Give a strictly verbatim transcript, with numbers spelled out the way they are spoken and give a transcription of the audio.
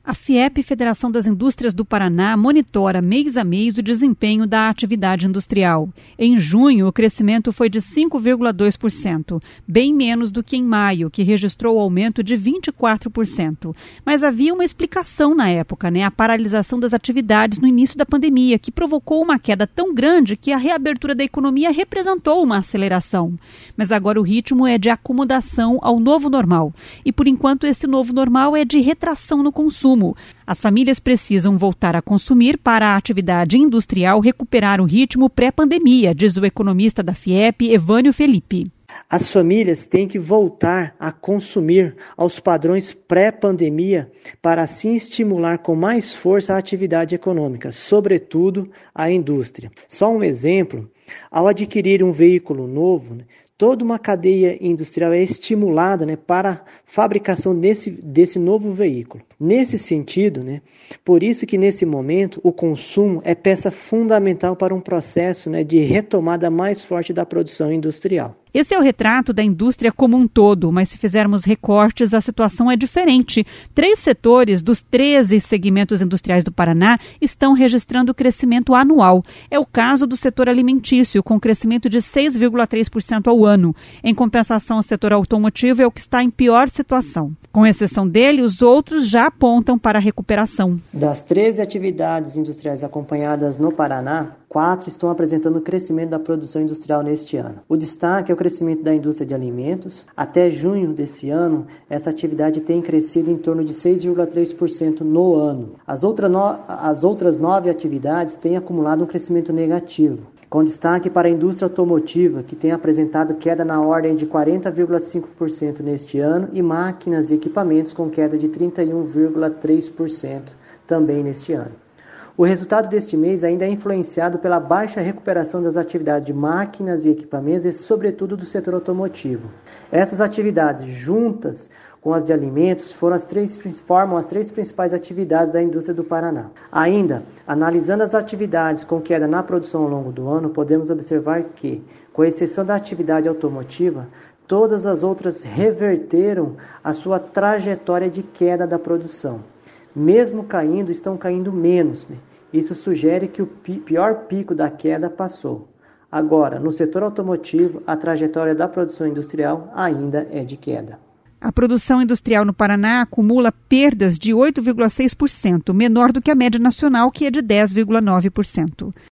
A FIEP, Federação das Indústrias do Paraná, monitora mês a mês o desempenho da atividade industrial. Em junho, o crescimento foi de cinco vírgula dois por cento, bem menos do que em maio, que registrou o aumento de vinte e quatro por cento. Mas havia uma explicação na época, né? A paralisação das atividades no início da pandemia, que provocou uma queda tão grande que a reabertura da economia representou uma aceleração. Mas agora o ritmo é de acomodação ao novo normal. E, por enquanto, esse novo normal é de retração no consumo. As famílias precisam voltar a consumir para a atividade industrial recuperar o ritmo pré-pandemia, diz o economista da FIEP, Evânio Felipe. As famílias têm que voltar a consumir aos padrões pré-pandemia para assim estimular com mais força a atividade econômica, sobretudo a indústria. Só um exemplo, ao adquirir um veículo novo, né, toda uma cadeia industrial é estimulada, né, para a fabricação desse, desse novo veículo. Nesse sentido, né, por isso que nesse momento o consumo é peça fundamental para um processo, né, de retomada mais forte da produção industrial. Esse é o retrato da indústria como um todo, mas se fizermos recortes, a situação é diferente. Três setores dos treze segmentos industriais do Paraná estão registrando crescimento anual. É o caso do setor alimentício, com crescimento de seis vírgula três por cento ao ano. Em compensação, o setor automotivo é o que está em pior situação. Com exceção dele, os outros já apontam para a recuperação. Das treze atividades industriais acompanhadas no Paraná, quatro estão apresentando o crescimento da produção industrial neste ano. O destaque é o crescimento da indústria de alimentos. Até junho desse ano, essa atividade tem crescido em torno de seis vírgula três por cento no ano. As, outra no... As outras nove atividades têm acumulado um crescimento negativo, com destaque para a indústria automotiva, que tem apresentado queda na ordem de quarenta vírgula cinco por cento neste ano, e máquinas e equipamentos com queda de trinta e um vírgula três por cento também neste ano. O resultado deste mês ainda é influenciado pela baixa recuperação das atividades de máquinas e equipamentos e, sobretudo, do setor automotivo. Essas atividades, juntas com as de alimentos, foram as três, formam as três principais atividades da indústria do Paraná. Ainda, analisando as atividades com queda na produção ao longo do ano, podemos observar que, com exceção da atividade automotiva, todas as outras reverteram a sua trajetória de queda da produção. Mesmo caindo, estão caindo menos, né? Isso sugere que o pior pico da queda passou. Agora, no setor automotivo, a trajetória da produção industrial ainda é de queda. A produção industrial no Paraná acumula perdas de oito vírgula seis por cento, menor do que a média nacional, que é de dez vírgula nove por cento.